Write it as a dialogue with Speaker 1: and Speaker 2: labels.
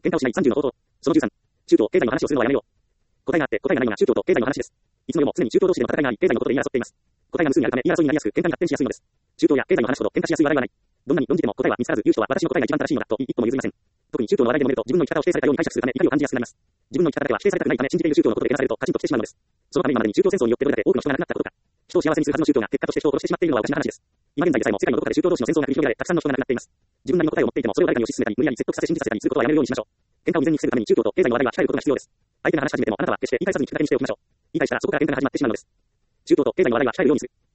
Speaker 1: 喧嘩をしない30の方法。その13。中東経済の話をするのはやめよう。答えがあって答えがないような中東と経済の話です。いつも常に中東同士での戦いがあり、経済のことで言い争っています。答えが無数にあるため、言い争いになりやすく、喧嘩に発展しやすいのです。中東や経済の話ほど喧嘩しやすい話題はない。どんなに論じても答えは見つからず、言う人は私の答えが一番正しいのだと言い、一歩も譲りません。特に中東の話題でもめると、自分の生き方を否定されたように解釈するため、怒りを感じやすくなります。自分の生き方だけは否定されたくないため、信じている宗教のことでけなされると、カチンと来てしまうのです。そのため今までに中東戦争によってどれだけ多くの人が亡くなったことか。人を幸せにするはずの宗教が結果として人を殺してしまっているのはおかしな話です。今現在でさえも世界のどこかで宗教同士の戦争が繰り広げられ、たくさんの人が亡くなっています。自分なりの答えを持っていても、それを誰かに推し進めたり、無理やり説得させ信じさせたりすることはやめるようにしましょう。喧嘩を未然に防ぐために中東と経済の話題は控えることが必要です。相手が話し始めても、あなたは決して言い返さずに聞くだけにしておきましょう。言い返したらそこから喧嘩が始まってしまうのです。中東と経済の話題は控えるようにする。